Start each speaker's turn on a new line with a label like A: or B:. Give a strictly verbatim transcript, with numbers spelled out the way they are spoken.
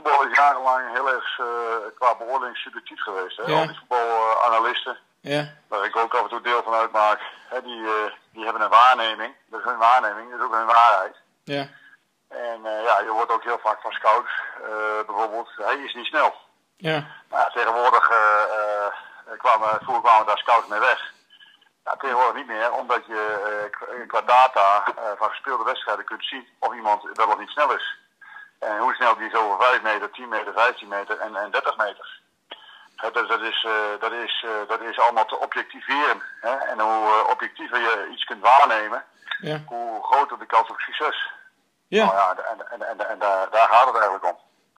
A: voetbal is jarenlang heel erg uh, qua beoordeling subjectief geweest. Hè?
B: Ja.
A: Al die voetbalanalisten,
B: ja.
A: waar ik ook af en toe deel van uitmaak, hè, die, uh, die hebben een waarneming. Dat is hun waarneming, dat is ook hun waarheid.
B: Ja.
A: En uh, ja, je hoort ook heel vaak van scouts, uh, bijvoorbeeld, hij is niet snel.
B: Ja.
A: Nou, tegenwoordig uh, uh, kwamen, vroeger kwamen daar scouts mee weg. Ja, tegenwoordig niet meer, omdat je uh, qua data uh, van gespeelde wedstrijden kunt zien of iemand wel of niet snel is. En hoe snel die is over vijf meter, tien meter, vijftien meter en, en dertig meter. He, dat, dat, is, uh, dat, is, uh, dat is allemaal te objectiveren. Hè? En hoe uh, objectiever je iets kunt waarnemen,
B: Ja.
A: hoe groter de kans op succes.
B: Ja.
A: Nou ja, en, en, en, en, en daar, daar gaat het eigenlijk om.